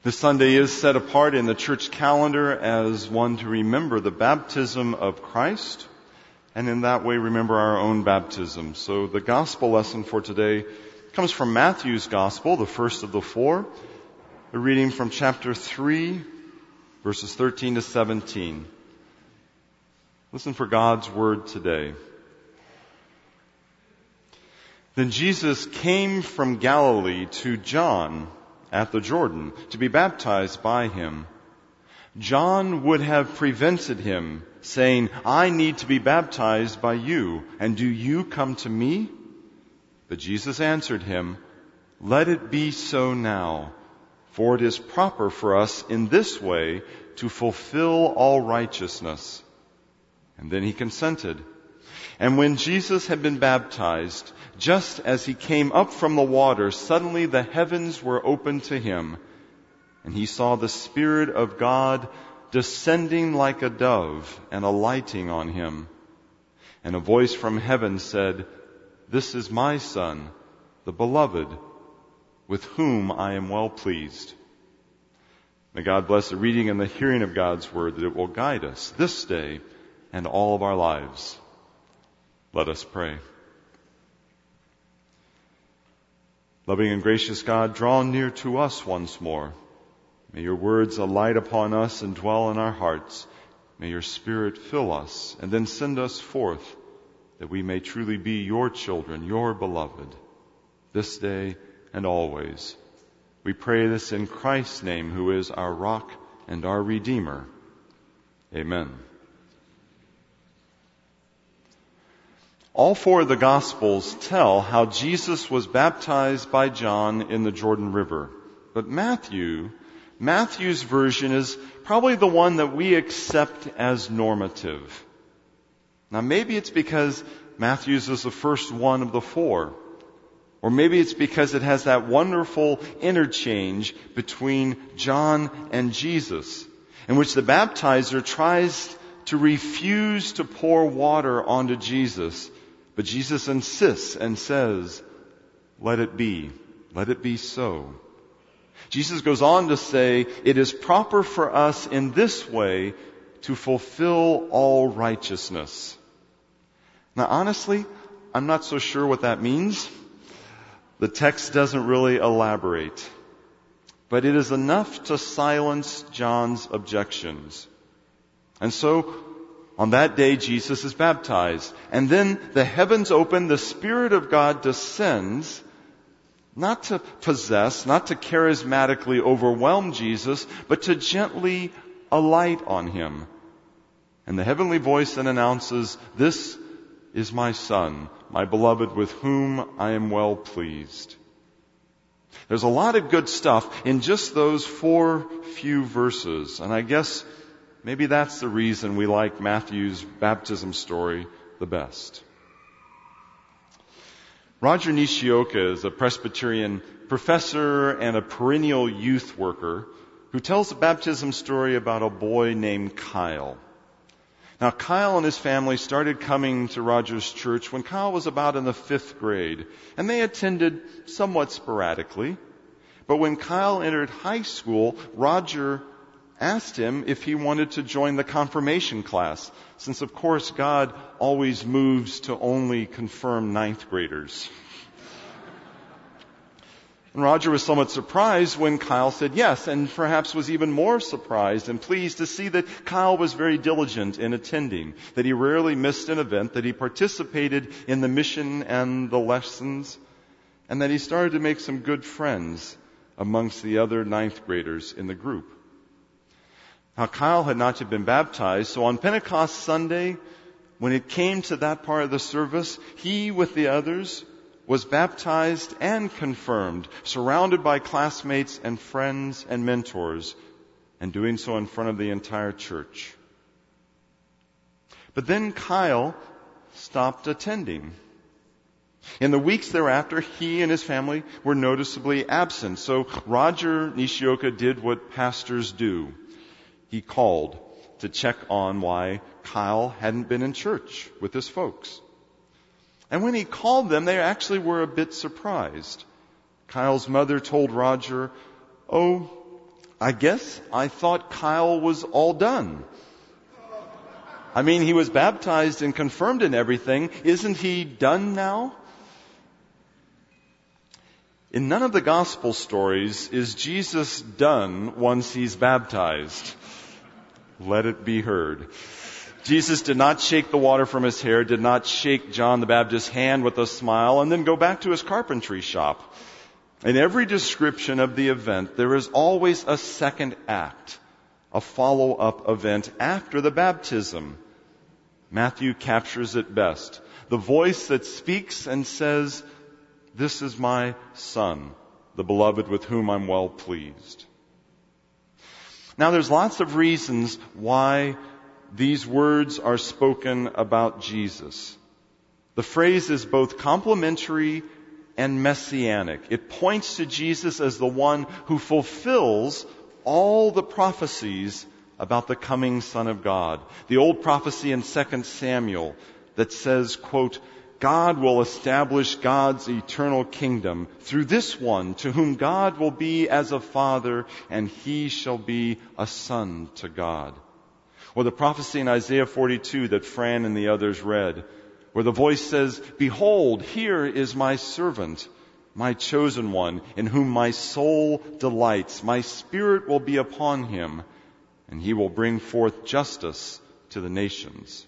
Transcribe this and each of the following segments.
This Sunday is set apart in the church calendar as one to remember the baptism of Christ, and in that way remember our own baptism. So the gospel lesson for today comes from Matthew's gospel, the first of the four, a reading from chapter 3, verses 13 to 17. Listen for God's word today. Then Jesus came from Galilee to John at the Jordan to be baptized by him. John would have prevented him, saying, "I need to be baptized by you, and do you come to me?" But Jesus answered him, "Let it be so now, for it is proper for us in this way to fulfill all righteousness." And then he consented. And when Jesus had been baptized, just as he came up from the water, suddenly the heavens were opened to him, and he saw the Spirit of God descending like a dove and alighting on him. And a voice from heaven said, "This is my Son, the Beloved, with whom I am well pleased." May God bless the reading and the hearing of God's word, that it will guide us this day and all of our lives. Let us pray. Loving and gracious God, draw near to us once more. May your words alight upon us and dwell in our hearts. May your Spirit fill us and then send us forth, that we may truly be your children, your beloved, this day and always. We pray this in Christ's name, who is our rock and our Redeemer. Amen. All four of the Gospels tell how Jesus was baptized by John in the Jordan River. But Matthew's version is probably the one that we accept as normative. Now maybe it's because Matthew's is the first one of the four. Or maybe it's because it has that wonderful interchange between John and Jesus, in which the baptizer tries to refuse to pour water onto Jesus. But Jesus insists and says, "Let it be so." Jesus goes on to say, "It is proper for us in this way to fulfill all righteousness." Now honestly, I'm not so sure what that means. The text doesn't really elaborate. But it is enough to silence John's objections. And so, on that day, Jesus is baptized. And then the heavens open, the Spirit of God descends, not to possess, not to charismatically overwhelm Jesus, but to gently alight on him. And the heavenly voice then announces, "This is my Son, my beloved, with whom I am well pleased." There's a lot of good stuff in just those few verses. And I guess maybe that's the reason we like Matthew's baptism story the best. Roger Nishioka is a Presbyterian professor and a perennial youth worker who tells a baptism story about a boy named Kyle. Now, Kyle and his family started coming to Roger's church when Kyle was about in the 5th grade, and they attended somewhat sporadically. But when Kyle entered high school, Roger asked him if he wanted to join the confirmation class, since of course God always moves to only confirm 9th graders. And Roger was somewhat surprised when Kyle said yes, and perhaps was even more surprised and pleased to see that Kyle was very diligent in attending, that he rarely missed an event, that he participated in the mission and the lessons, and that he started to make some good friends amongst the other 9th graders in the group. Now, Kyle had not yet been baptized, so on Pentecost Sunday, when it came to that part of the service, he, with the others, was baptized and confirmed, surrounded by classmates and friends and mentors, and doing so in front of the entire church. But then Kyle stopped attending. In the weeks thereafter, he and his family were noticeably absent, so Roger Nishioka did what pastors do. He called to check on why Kyle hadn't been in church with his folks. And when he called them, they actually were a bit surprised. Kyle's mother told Roger, "Oh, I guess I thought Kyle was all done. I mean, he was baptized and confirmed and everything. Isn't he done now? In none of the gospel stories is Jesus done once he's baptized. Let it be heard. Jesus did not shake the water from his hair, did not shake John the Baptist's hand with a smile, and then go back to his carpentry shop. In every description of the event, there is always a second act, a follow-up event after the baptism. Matthew captures it best. The voice that speaks and says, "This is my Son, the beloved with whom I'm well pleased." Now there's lots of reasons why these words are spoken about Jesus. The phrase is both complimentary and messianic. It points to Jesus as the one who fulfills all the prophecies about the coming Son of God. The old prophecy in 2 Samuel that says, quote, "God will establish God's eternal kingdom through this one to whom God will be as a father, and he shall be a son to God." Or the prophecy in Isaiah 42 that Fran and the others read, where the voice says, "Behold, here is my servant, my chosen one, in whom my soul delights. My spirit will be upon him, and he will bring forth justice to the nations."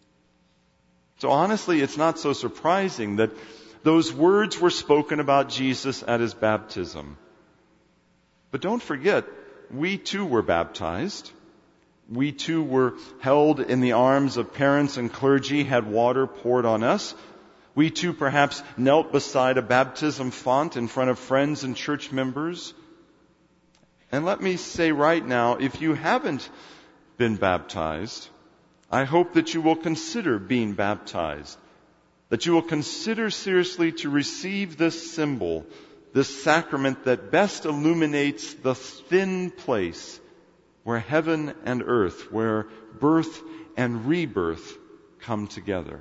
So honestly, it's not so surprising that those words were spoken about Jesus at his baptism. But don't forget, we too were baptized. We too were held in the arms of parents and clergy, had water poured on us. We too perhaps knelt beside a baptism font in front of friends and church members. And let me say right now, if you haven't been baptized, I hope that you will consider being baptized, that you will consider seriously to receive this symbol, this sacrament that best illuminates the thin place where heaven and earth, where birth and rebirth come together.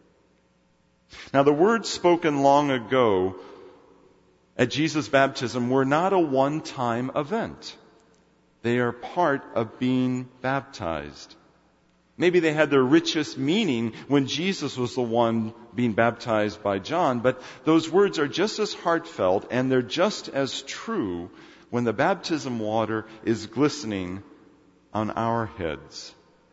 Now, the words spoken long ago at Jesus' baptism were not a one-time event. They are part of being baptized. Maybe they had their richest meaning when Jesus was the one being baptized by John, but those words are just as heartfelt and they're just as true when the baptism water is glistening on our heads.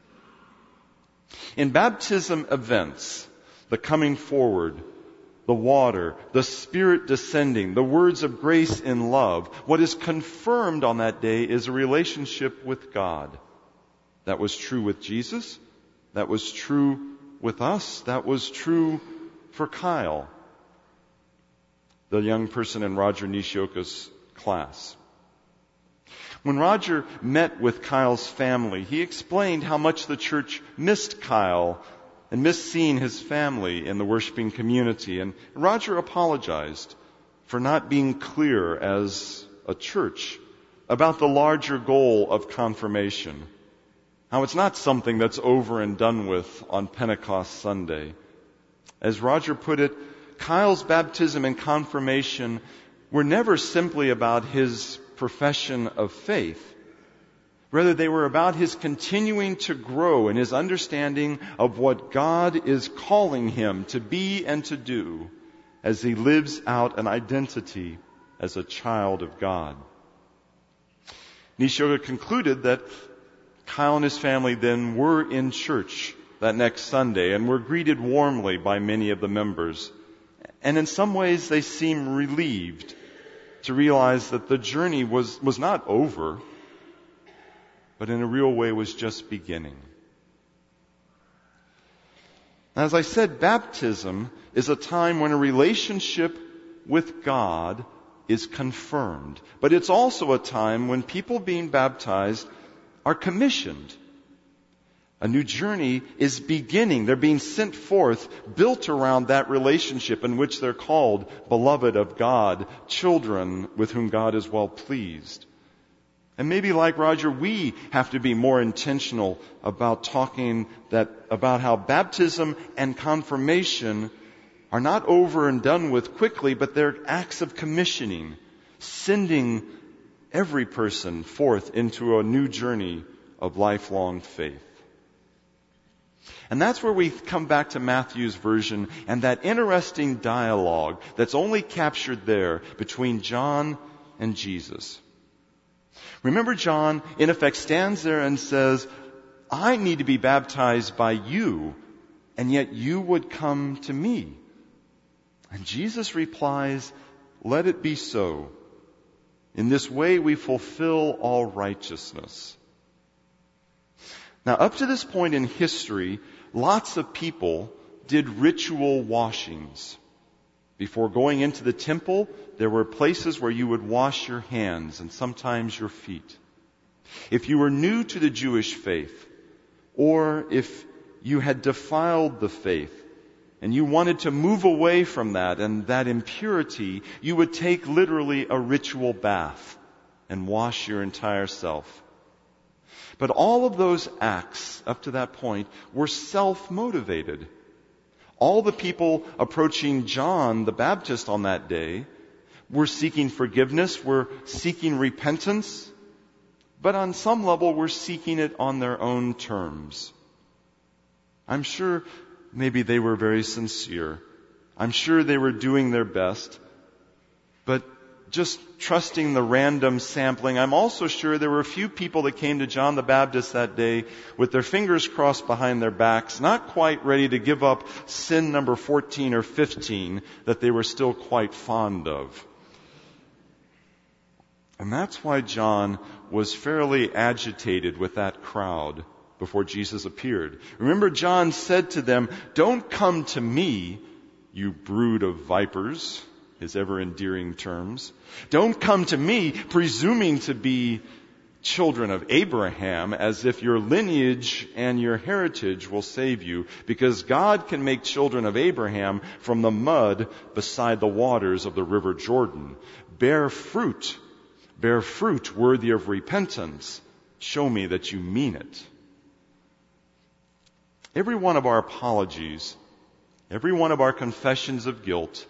In baptism events, the coming forward, the water, the Spirit descending, the words of grace in love, what is confirmed on that day is a relationship with God. That was true with Jesus. That was true with us. That was true for Kyle, the young person in Roger Nishioka's class. When Roger met with Kyle's family, he explained how much the church missed Kyle and missed seeing his family in the worshiping community. And Roger apologized for not being clear as a church about the larger goal of confirmation. How it's not something that's over and done with on Pentecost Sunday. As Roger put it, Kyle's baptism and confirmation were never simply about his profession of faith. Rather, they were about his continuing to grow in his understanding of what God is calling him to be and to do as he lives out an identity as a child of God. Nishioka concluded that Kyle and his family then were in church that next Sunday and were greeted warmly by many of the members. And in some ways they seemed relieved to realize that the journey was not over, but in a real way was just beginning. As I said, baptism is a time when a relationship with God is confirmed. But it's also a time when people being baptized are commissioned. A new journey is beginning. They're being sent forth, built around that relationship in which they're called beloved of God, children with whom God is well pleased. And maybe like Roger, we have to be more intentional about talking about how baptism and confirmation are not over and done with quickly, but they're acts of commissioning, sending every person forth into a new journey of lifelong faith. And that's where we come back to Matthew's version and that interesting dialogue that's only captured there between John and Jesus. Remember, John, in effect, stands there and says, I need to be baptized by you, and yet you would come to me. And Jesus replies, let it be so. In this way we fulfill all righteousness. Now, up to this point in history, lots of people did ritual washings. Before going into the temple, there were places where you would wash your hands and sometimes your feet. If you were new to the Jewish faith, or if you had defiled the faith, and you wanted to move away from that and that impurity, you would take literally a ritual bath and wash your entire self. But all of those acts up to that point were self-motivated. All the people approaching John the Baptist on that day were seeking forgiveness, were seeking repentance, but on some level were seeking it on their own terms. I'm sure maybe they were very sincere. I'm sure they were doing their best. But just trusting the random sampling, I'm also sure there were a few people that came to John the Baptist that day with their fingers crossed behind their backs, not quite ready to give up sin number 14 or 15 that they were still quite fond of. And that's why John was fairly agitated with that crowd before Jesus appeared. Remember, John said to them, don't come to me, you brood of vipers, his ever-endearing terms. Don't come to me presuming to be children of Abraham, as if your lineage and your heritage will save you, because God can make children of Abraham from the mud beside the waters of the river Jordan. Bear fruit worthy of repentance. Show me that you mean it. Every one of our apologies, every one of our confessions of guilt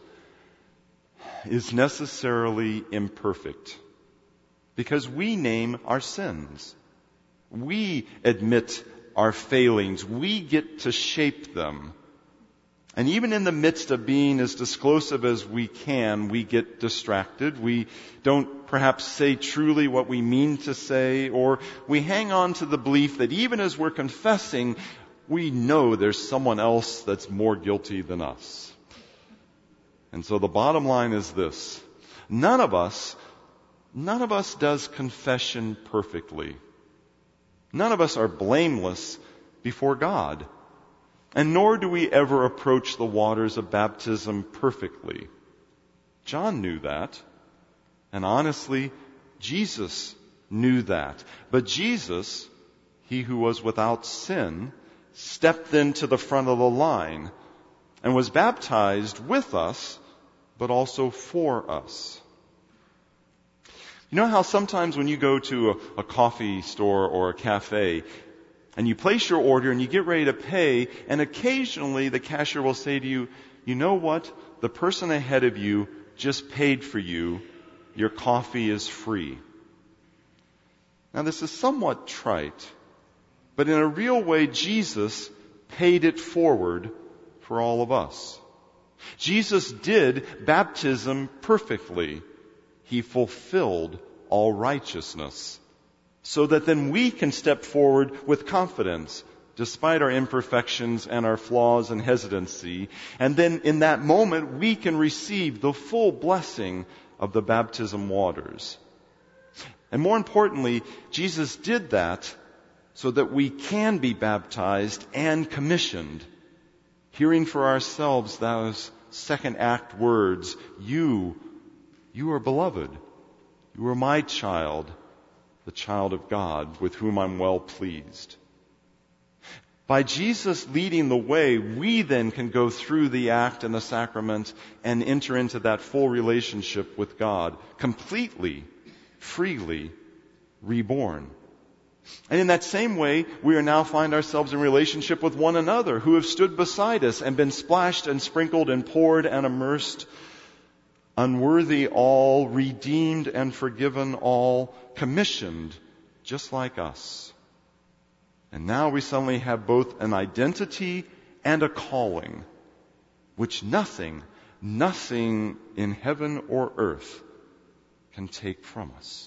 is necessarily imperfect because we name our sins. We admit our failings. We get to shape them. And even in the midst of being as disclosive as we can, we get distracted. We don't perhaps say truly what we mean to say, or we hang on to the belief that even as we're confessing, we know there's someone else that's more guilty than us. And so the bottom line is this. None of us does confession perfectly. None of us are blameless before God. And nor do we ever approach the waters of baptism perfectly. John knew that. And honestly, Jesus knew that. But Jesus, he who was without sin, stepped into the front of the line and was baptized with us, but also for us. You know how sometimes when you go to a coffee store or a cafe and you place your order and you get ready to pay, and occasionally the cashier will say to you, you know what? The person ahead of you just paid for you. Your coffee is free. Now this is somewhat trite, but in a real way, Jesus paid it forward for all of us. Jesus did baptism perfectly. He fulfilled all righteousness, so that then we can step forward with confidence, despite our imperfections and our flaws and hesitancy. And then in that moment, we can receive the full blessing of the baptism waters. And more importantly, Jesus did that so that we can be baptized and commissioned, hearing for ourselves those second act words, you are beloved. You are my child, the child of God, with whom I'm well pleased. By Jesus leading the way, we then can go through the act and the sacrament and enter into that full relationship with God, completely, freely reborn. And in that same way, we are now find ourselves in relationship with one another who have stood beside us and been splashed and sprinkled and poured and immersed unworthy all, redeemed and forgiven all, commissioned just like us. And now we suddenly have both an identity and a calling, which nothing in heaven or earth can take from us.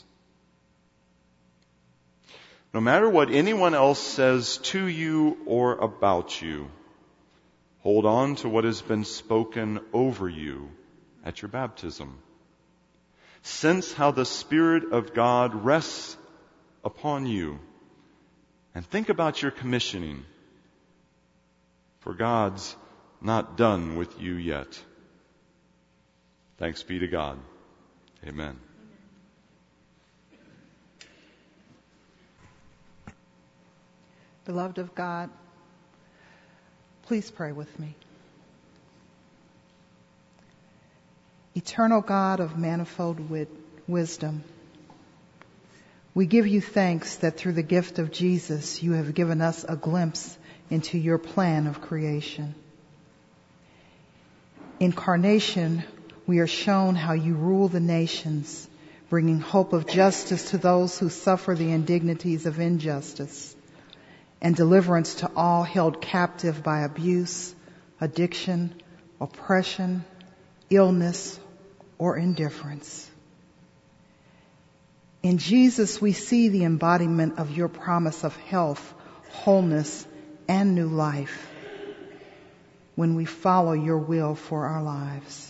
No matter what anyone else says to you or about you, hold on to what has been spoken over you at your baptism. Sense how the Spirit of God rests upon you, and think about your commissioning, for God's not done with you yet. Thanks be to God. Amen. Beloved of God, please pray with me. Eternal God of manifold wisdom, we give you thanks that through the gift of Jesus, you have given us a glimpse into your plan of creation. In incarnation, we are shown how you rule the nations, bringing hope of justice to those who suffer the indignities of injustice, and deliverance to all held captive by abuse, addiction, oppression, illness, or indifference. In Jesus, we see the embodiment of your promise of health, wholeness, and new life when we follow your will for our lives.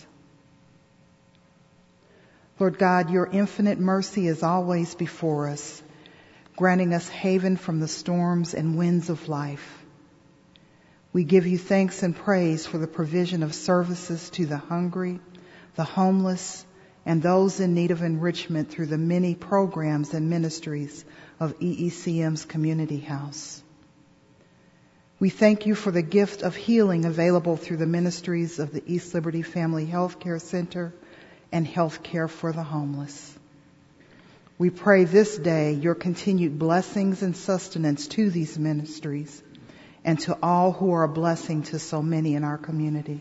Lord God, your infinite mercy is always before us, granting us haven from the storms and winds of life. We give you thanks and praise for the provision of services to the hungry, the homeless, and those in need of enrichment through the many programs and ministries of EECM's Community House. We thank you for the gift of healing available through the ministries of the East Liberty Family Health Care Center and Health Care for the Homeless. We pray this day your continued blessings and sustenance to these ministries and to all who are a blessing to so many in our community.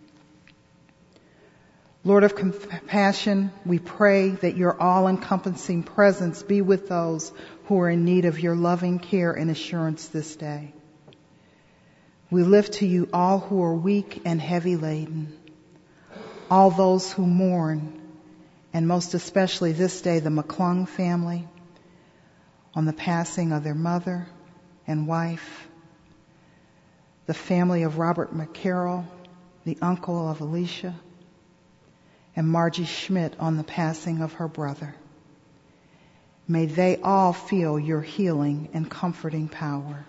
Lord of compassion, we pray that your all-encompassing presence be with those who are in need of your loving care and assurance this day. We lift to you all who are weak and heavy laden, all those who mourn, and most especially this day, the McClung family on the passing of their mother and wife, the family of Robert McCarroll, the uncle of Alicia, and Margie Schmidt on the passing of her brother. May they all feel your healing and comforting power.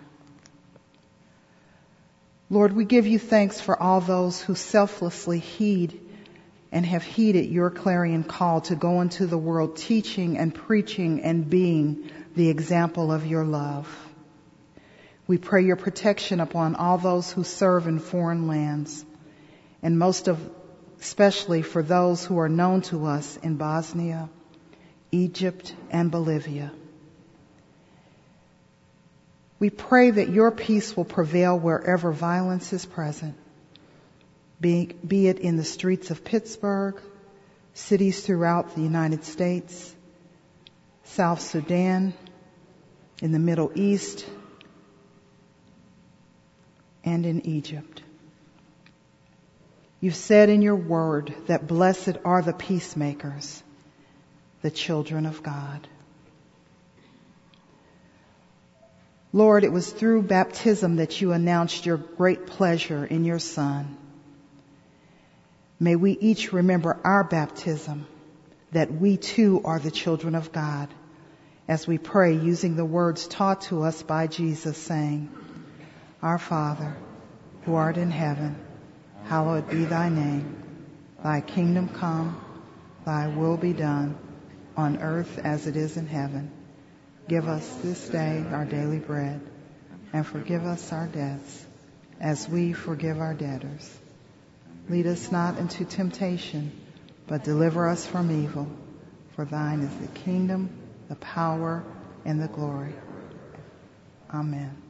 Lord, we give you thanks for all those who selflessly heed and have heeded your clarion call to go into the world teaching and preaching and being the example of your love. We pray your protection upon all those who serve in foreign lands, and especially for those who are known to us in Bosnia, Egypt, and Bolivia. We pray that your peace will prevail wherever violence is present, be it in the streets of Pittsburgh, cities throughout the United States, South Sudan, in the Middle East, and in Egypt. You've said in your word that blessed are the peacemakers, the children of God. Lord, it was through baptism that you announced your great pleasure in your Son. May we each remember our baptism, that we too are the children of God, as we pray using the words taught to us by Jesus, saying, Our Father, who art in heaven, hallowed be thy name. Thy kingdom come, thy will be done, on earth as it is in heaven. Give us this day our daily bread, and forgive us our debts, as we forgive our debtors. Lead us not into temptation, but deliver us from evil. For thine is the kingdom, the power, and the glory. Amen.